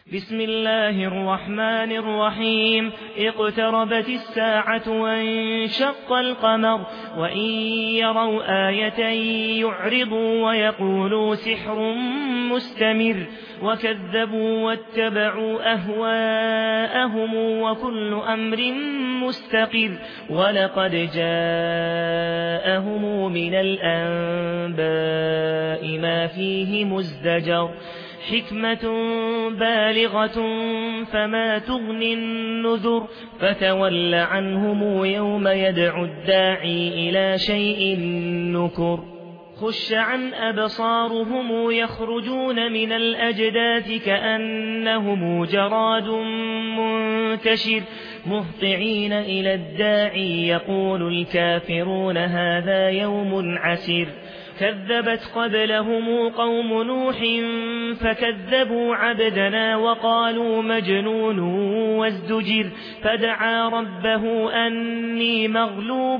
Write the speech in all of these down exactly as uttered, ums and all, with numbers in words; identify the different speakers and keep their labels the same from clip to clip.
Speaker 1: بسم الله الرحمن الرحيم. اقتربت الساعة وانشق القمر وإن يروا آية يعرضوا ويقولوا سحر مستمر وكذبوا واتبعوا أهواءهم وكل أمر مستقر ولقد جاءهم من الأنباء ما فيه مزدجر حكمة بالغة فما تغني النذر فتول عنهم يوم يدعو الداعي إلى شيء نكر خش عن أبصارهم يخرجون من الأجداث كأنهم جراد منتشر مهطعين إلى الداعي يقول الكافرون هذا يوم عسير كذبت قبلهم قوم نوح فكذبوا عبدنا وقالوا مجنون وازدجر فدعا ربه أني مغلوب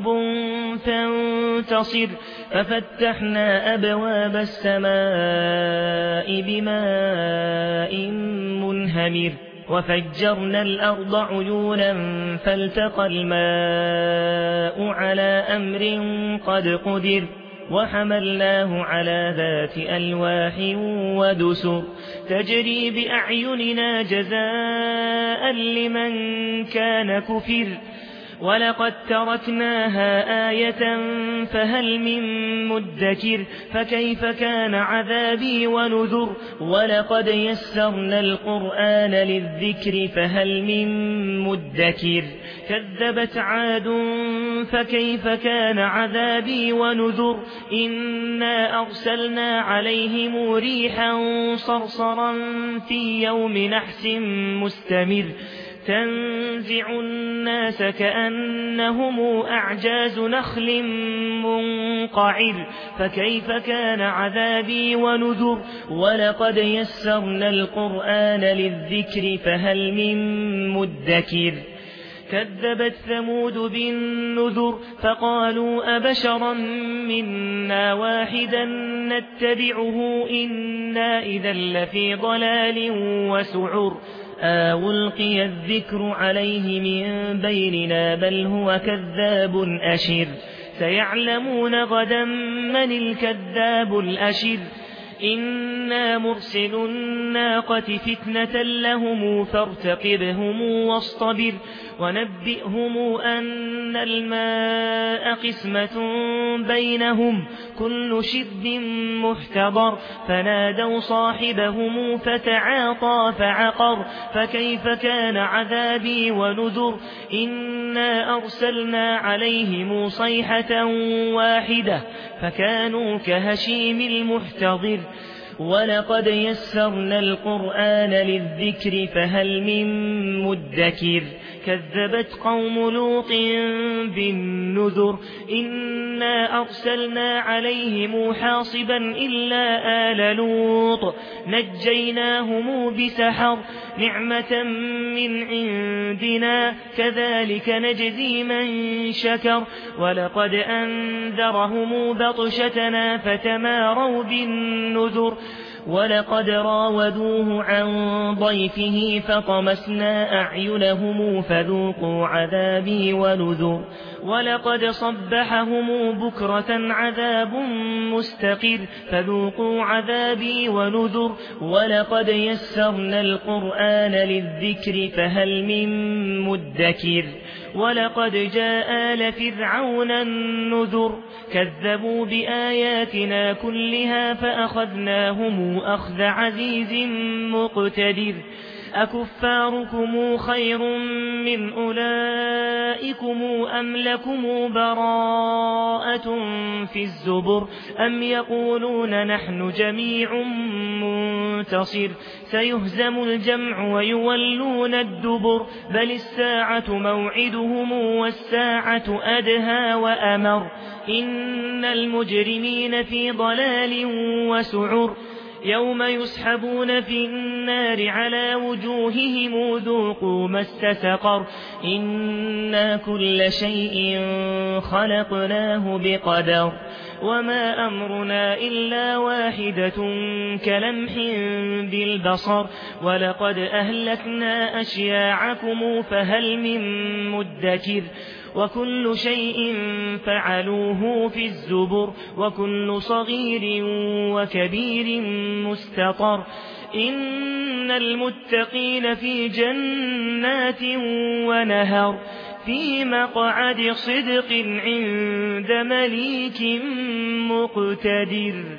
Speaker 1: فانتصر ففتحنا أبواب السماء بماء منهمر وفجرنا الأرض عيونا فالتقى الماء على أمر قد قدر وحملناه على ذات ألواح ودسر تجري بأعيننا جزاء لمن كان كفر ولقد تركناها آية فهل من مدكر فكيف كان عذابي ونذر ولقد يسرنا القرآن للذكر فهل من مدكر كذبت عاد فكيف كان عذابي ونذر إنا أرسلنا عليهم ريحا صرصرا في يوم نحس مستمر تنزع الناس كأنهم أعجاز نخل منقعر فكيف كان عذابي ونذر ولقد يسرنا القرآن للذكر فهل من مدكر كذبت ثمود بالنذر فقالوا أبشرا منا واحدا نتبعه إنا إذا لفي ضلال وسعر ألقي الذكر عليه من بيننا بل هو كذاب أشر سيعلمون غدا من الكذاب الأشر إنا مرسل الناقة فتنة لهم فارتقبهم واصطبر ونبئهم أن الماء قسمة بينهم كل شرب محتضر فنادوا صاحبهم فتعاطى فعقر فكيف كان عذابي ونذر إنا أرسلنا عليهم صيحة واحدة فكانوا كهشيم المحتضر ولقد يسرنا القرآن للذكر فهل من مدكر كذبت قوم لوط بالنذر إنا أرسلنا عليهم حاصبا إلا آل لوط نجيناهم بسحر نعمة من عندنا كذلك نجزي من شكر ولقد أنذرهم بطشتنا فتماروا بالنذر ولقد راودوه عن ضيفه فطمسنا أعينهم فذوقوا عذابي ونذر ولقد صبحهم بكرة عذاب مستقر فذوقوا عذابي ونذر ولقد يسرنا القرآن للذكر فهل من مدكر ولقد جاء آل فرعون النذر كذبوا بآياتنا كلها فأخذناهم أخذ عزيز مقتدر أكفاركم خير من أولئكم أم لكم براءة في الزبر أم يقولون نحن جميع منتصر سيهزم الجمع ويولون الدبر بل الساعة موعدهم والساعة أدهى وأمر إن المجرمين في ضلال وسعر يوم يسحبون في النار على وجوههم ذوقوا مس سقر إنا كل شيء خلقناه بقدر وما أمرنا إلا واحدة كلمح بالبصر ولقد أهلكنا أشياعكم فهل من مدكر وكل شيء فعلوه في الزبر وكل صغير وكبير مستطر إن المتقين في جنات ونهر في مقعد صدق عند مليك مقتدر.